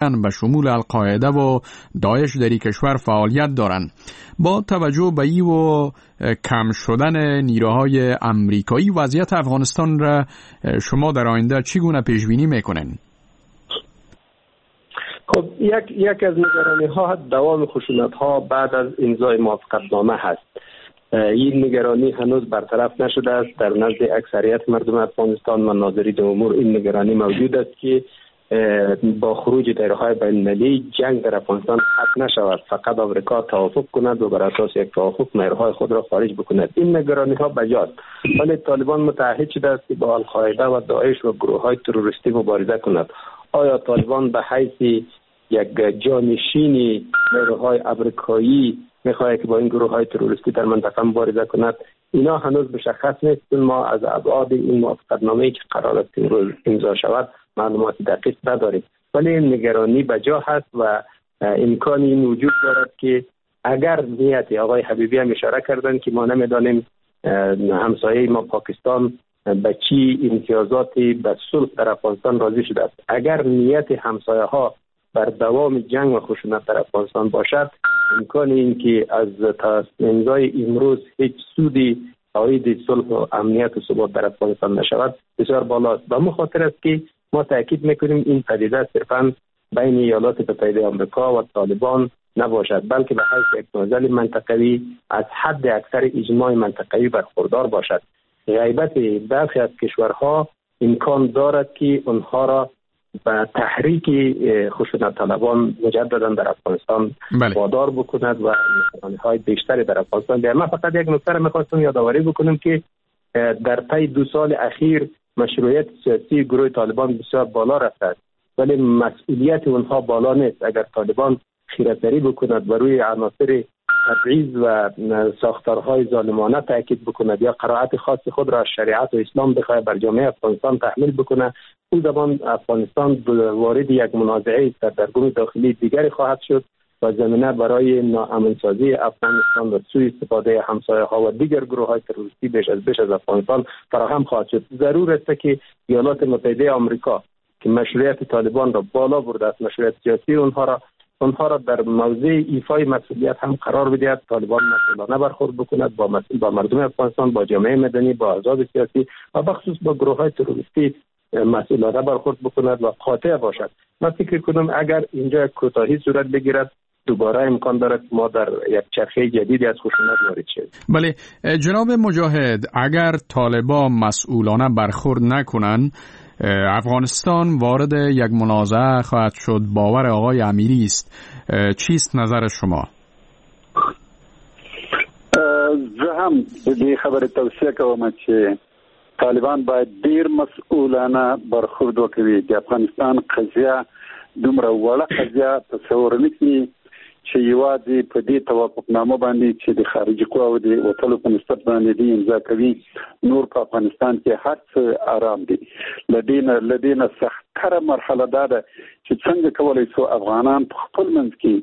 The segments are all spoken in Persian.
هستند به شمول القاعده و داعش در کشور فعالیت دارند. با توجه به این و کم شدن نیروهای امریکایی، وضعیت افغانستان را شما در آینده چگونه پیش بینی میکنین؟ خب یک از نگرانی ها دوام خشونت ها بعد از امضای موافقتنامه هست. این نگرانی هنوز برطرف نشده است. در نزد اکثریت مردم افغانستان و ناظرین امور این نگرانی موجود است که با خروج نیروهای بین‌المللی جنگ در افغانستان ختم نشود، فقط آمریکا توافق کند و بر اساس یک توافق نیروهای خود را خارج بکند. این نگرانی ها بجاست، ولی طالبان متعهد شده است که با القاعده و داعش و گروه های تروریستی مبارزه کند. آیا طالبان به حیث یک جانشین نیروهای امریکایی میخواهد که با این گروه های تروریستی در منطقه مبارزه کند؟ اینا هنوز مشخص نیست. ما از ابعاد این موافقتنامه‌ای که قرار است امروز امضا شود معلومات دقیق نداریم، ولی این نگرانی بجا هست و امکان این وجود دارد که اگر نیت آقای حبیبی هم اشاره کردن که ما نمیدانیم همسایه ما پاکستان به چی امتیازاتی به صلح در افغانستان راضی شده است، اگر نیت همسایه ها بر دوام جنگ و خشونت در افغانستان باشد، امکان این که از امضای امروز هیچ سودی عاید صلح و امنیت و ثبات در افغانستان نشود بسیار بالاست. به همین خاطر است که ما تاکید میکنیم این پدیده صرفاً بین ایالات متحده آمریکا و طالبان نباشد، بلکه به حیث یک معضل منطقوی از حد اکثر اجماع منطقوی برخوردار باشد. غیبت برخی از کشورها امکان دارد که آنها را به تحریک خشونت طلبان مجددا در افغانستان وادار بکند و نشانه‌های بیشتری در افغانستان بیاید. من فقط یک نکته را می‌خواستم یادآوری بکنم که در طی 2 سال اخیر مشروعیت سیاسی گروه طالبان بسیار بالا رفته است، ولی مسئولیت اونها بالا نیست. اگر طالبان خیره‌سری بکند و روی عناصر تبعیض و ساختارهای ظالمانه تاکید بکند یا قرائت خاص خود را از شریعت و اسلام بخواهد بر جامعه افغانستان تحمیل بکنه، اون زمان افغانستان وارد یک منازعه سردرگم داخلی دیگری خواهد شد و زمینه برای ناامن‌سازی افغانستان و سوء استفاده همسایه‌ها و دیگر گروه‌های تروریستی بیش از افغانستان فراهم خواهد شد. ضرور است که ایالات متحده آمریکا که مشروعیت طالبان را بالا برده است، مشروعیت سیاسی اونها را در موضع ایفای مسئولیت هم قرار بدهد. طالبان مسئولانه برخورد بکند با مردم افغانستان، با جامعه مدنی، با احزاب سیاسی و بخصوص با گروه‌های تروریستی مسئولانه برخورد بکند و قاطع باشد. من فکر کنم اگر اینجا کوتاهی صورت بگیرد دوباره امکان دارد ما در یک چرخه جدیدی از خشونت وارد شویم. بله جناب مجاهد، اگر طالبان مسئولانه برخورد نکنند افغانستان وارد یک منازعه خواهد شد. باور آقای امیری است. چیست نظر شما؟ زه هم دې خبره توصیه کوم چې طالبان باید ډیر مسؤلانه برخورد وکړي. د افغانستان قضیه دومره وړه قضیه تصور نه کړي چې یوازې په دې توافقنامه باندې چې د خارجي قواو د وټلو په نسبت باندې دې امضا کوي، نور په افغانستان کې هر څه آرام دي. لدينا سختره مرحله ده چې څنګه کولای شو افغانان په خپل منځ کې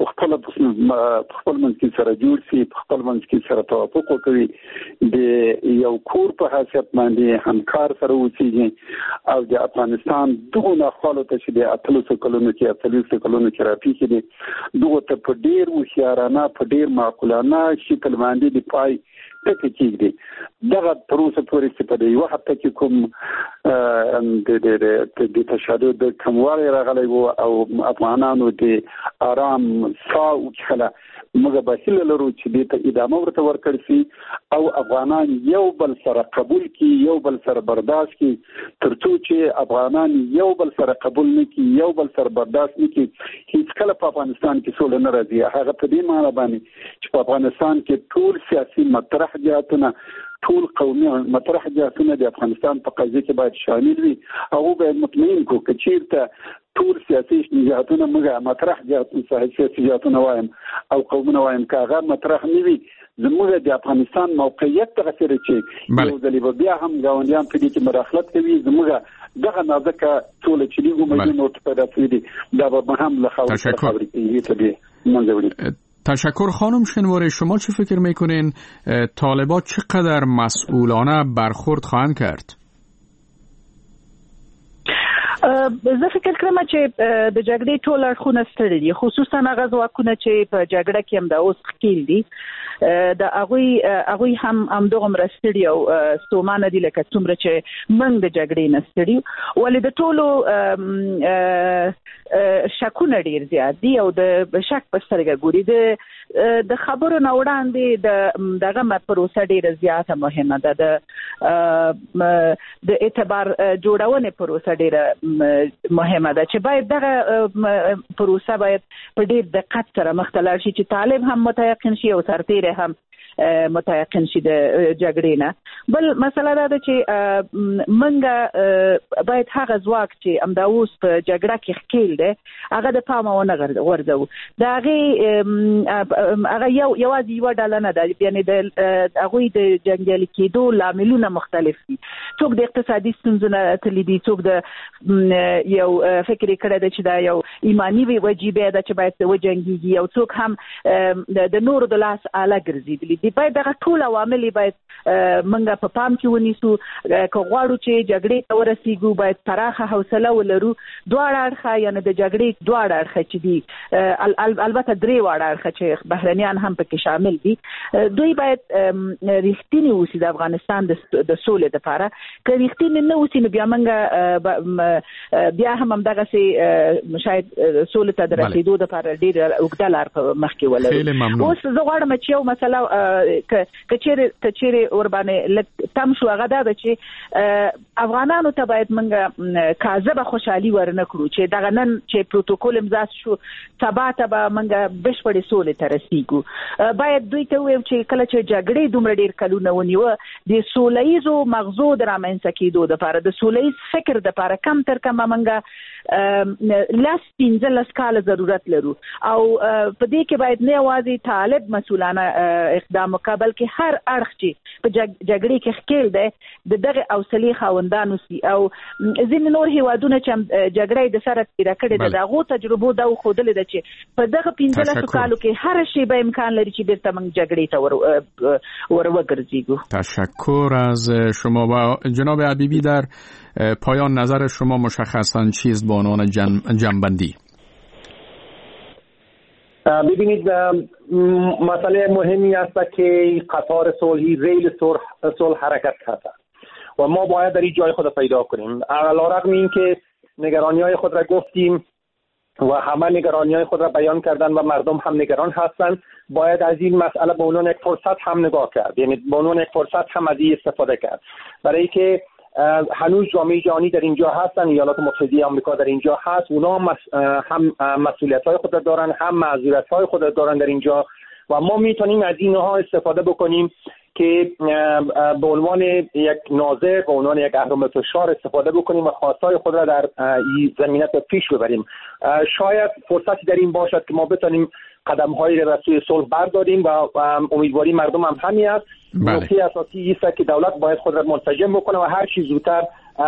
سره جوړ شي، په خپل منځ کې سره توافق وکړي، د یو کور په حیثیت باندې همکار سره اوسېږي او د افغانستان دغه ناخوالو ته چې د 800 کلونو کې راپېښې دي دغه ته په ډېر هوښیارانه په ډېر معقولانه شکل باندې د پای ټکی کېږدي. دغه تر اوسه پورې چې په یوه هفته کې کوم د تشدد کموالی راغلی و او افغانانو د آرام ساه وکښله، موږ به هیله لرو چې دې ته ادامه ورته ورکړل شي او افغانان یو بل سره قبول کړي، یو بل سره برداشت کړي، تر څو چې افغانان یو بل سره قبول نه کړي، یو بل سره برداشت نه کړي، هیڅکله په افغانستان کې سوله نه راځي. هغه په دې معنی باندې چې په افغانستان کې ټول سیاسي مطرح جهتونه، ټول قومي مطرح جهتونه د افغانستان په قضیه کې باید شامل وي. هغه باید مطمئن کو که چیرته ټول سیاسي جهتونه موږ مطرح سیاسي جهتونه وایم او قومونه وایم که هغه مطرح نه وي، زموږ د افغانستان موقعیت دغه سره چې یو ځلې به بیا هم ګاونډیان په دې کې مداخلت کوي، زموږ دغه نازکه سوله چې دیګو مجموعه پیدا کړي دي دا به هم له خاورې سره خبرې کوي ته دې منځ وړي. تشکر خانم شنواری. شما چه فکر میکنین طالبان چقدر مسئولانه برخورد خواهند کرد؟ زه فکر کوم چې د جګړې ټول اړخونه ستړي دي، خصوصا هغه ځواکونه چې په جګړه کې هم د اوس ښکیل دي، د هغوی هم دغومره ستړي او ستومانه دي لکه څومره چې موږ د جګړې نه ستړي. ولې د ټولو شکونه ډېر زیات دي او د شک په سترګه ګوري. د خبرو نه وړاندې دغه پروسه ډېره زیاته مهمه ده. د اعتبار جوړونې پروسه ډېره مهمه ده چې باید دغه پروسه باید په ډېر دقت سره مخ ته لاړ شي چې طالب هم متيقن شي او سرتیری هم متيقن شي د جګړې نه. بل مسله دا ده چې منګه باید هغه ځواک چې همدا اوس په جګړه کې ښکیل دی هغه د پامه ونه غورځوو. د هغه یوازې یوه ډله نه ده، یعنې د هغوی د جنګیالي کېدو لاملونه مختلف دي. څوک د اقتصادي ستونزو نه تللی دي، څوک د یو فکر یې کړی دی چې دا یو ایماني وجیبه ده چې باید وجنګېږي، او څوک هم د نورو د لاس آله ګرځېدلي دي. باید دغه ټول عوامل باید منګه په پام کې ونیسو. که غواړو چې جګړې ته ورسېږو باید پراخه حوصله ولرو. دواړه اړخه، یعنې د جګړې دواړه اړخه چې دي، البته درې واړه اړخه چې بهرنیان هم پکې شامل دي، دوی باید رښتینی اوسي د افغانستان د سولې دپاره. که رښتینی نه اوسي نو بیا منګه بیا هم همدغسې شاید سولې ته د رسېدو دپاره ډېره اوږده لار په مخ کې ولرو. اوس زه غواړم چې یو مسله که چیرې ورباندې لږ تم شو، هغه دا ده چې افغانانو ته باید منګه کاذبه خوشحالي ورنه کړو چې دغه نن چې پروتوکول امضا شو سبا ته به منګه بشپړې سولې ته رسېږو. باید دوی ته وویل چې کله چې جګړې دومره ډېر کلونه ونیوه، د سوله ییزو مغزو د رامنځته کېدو دپاره، د سوله ییز فکر دپاره کم تر کمه منګه 15 کاله ضرورت لرو. او په دې کې باید نه یوازې طالب مسؤلانه اقدام وکړي بلکې هر اړخ چې په جګړې کې ښکیل دی د دغه حوصلې خاوندان اوسي. او ځینې نور هیوادونه چې جګړه د سره تېره کړې ده د هغو تجربو دا وښودلې ده چې په دغه 15 کالو کې هر شیبه امکان لري چې بیرته موږ جګړې ته وګرځېږو. تشکر از شما. و جناب حبیبی در پایان نظر شما مشخصاً چیست به عنوان جنبندی؟ ببینید مسئله مهمی است که قطار صلحی ریل صلح حرکت کرده و ما باید در این جای خود پیدا کنیم. علیرغم این که نگرانی‌های خود را گفتیم و همه نگرانی‌های خود را بیان کردن و مردم هم نگران هستند، باید از این مسئله به عنوان یک فرصت هم نگاه کرد، یعنی به عنوان یک فرصت هم از این استفاده کرد، برای که هنوز جامعه جهانی در اینجا هستن، ایالات متحده آمریکا در اینجا هست، اونا هم مسئولیت‌های خود دارن هم معذوریت‌های خود دارن در اینجا و ما میتونیم از اینها استفاده بکنیم که به عنوان یک ناظر، به عنوان یک اهرم فشار استفاده بکنیم و خواستهای خود را در این زمینه پیش ببریم. شاید فرصتی در این باشد که ما بتونیم قدم‌هایی را سوی صلح برداریم و امیدواری مردم هم همین است. نکته اساسی است که دولت باید خود را منسجم بکنه و هر چیز زودتر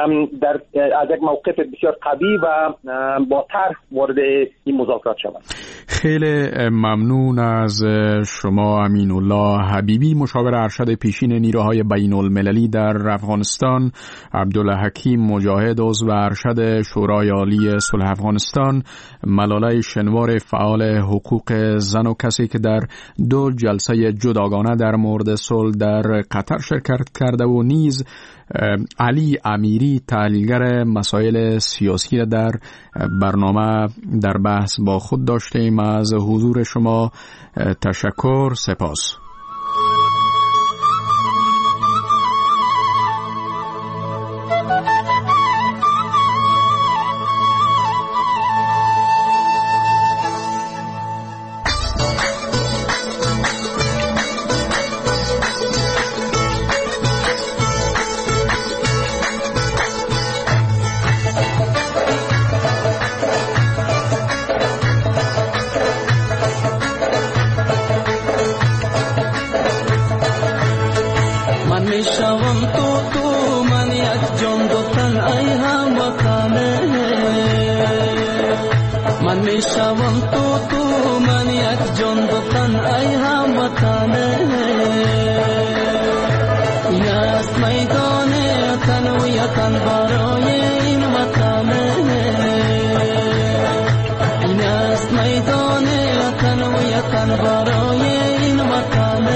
از یک موقف بسیار قوی و با طرح وارد این مذاکرات شود. خیلی ممنون از شما امین الله حبیبی، مشاور ارشد پیشین نیروهای بین المللی در افغانستان، عبدالحکیم مجاهد عضو ارشد شورای عالی صلح افغانستان، ملاله شنوار فعال حقوق زن و کسی که در 2 جلسه جداگانه در مورد صلح در قطر شرکت کرده و نیز علی امیری تحلیلگر مسائل سیاسی در برنامه در بحث با خود داشتیم. از حضور شما تشکر، سپاس. میدان تن و یتن برای این وطن است میدان وطن و وطن برای این وطن.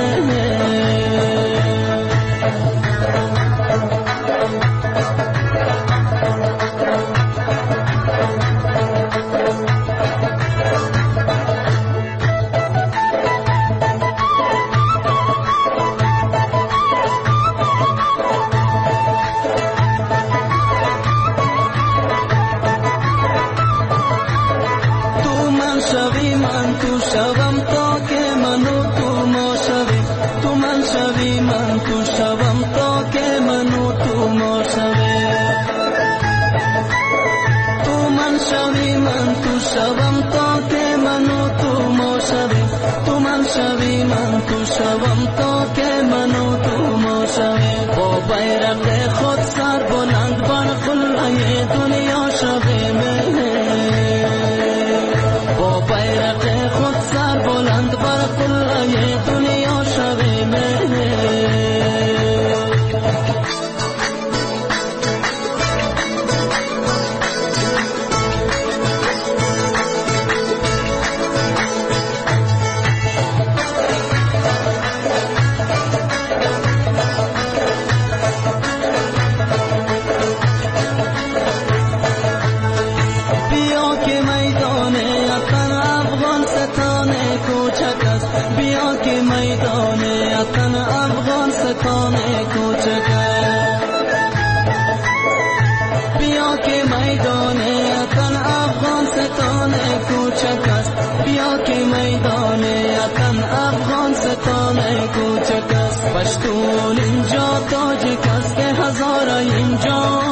پشتون اینجا تاجک است که هزار اینجا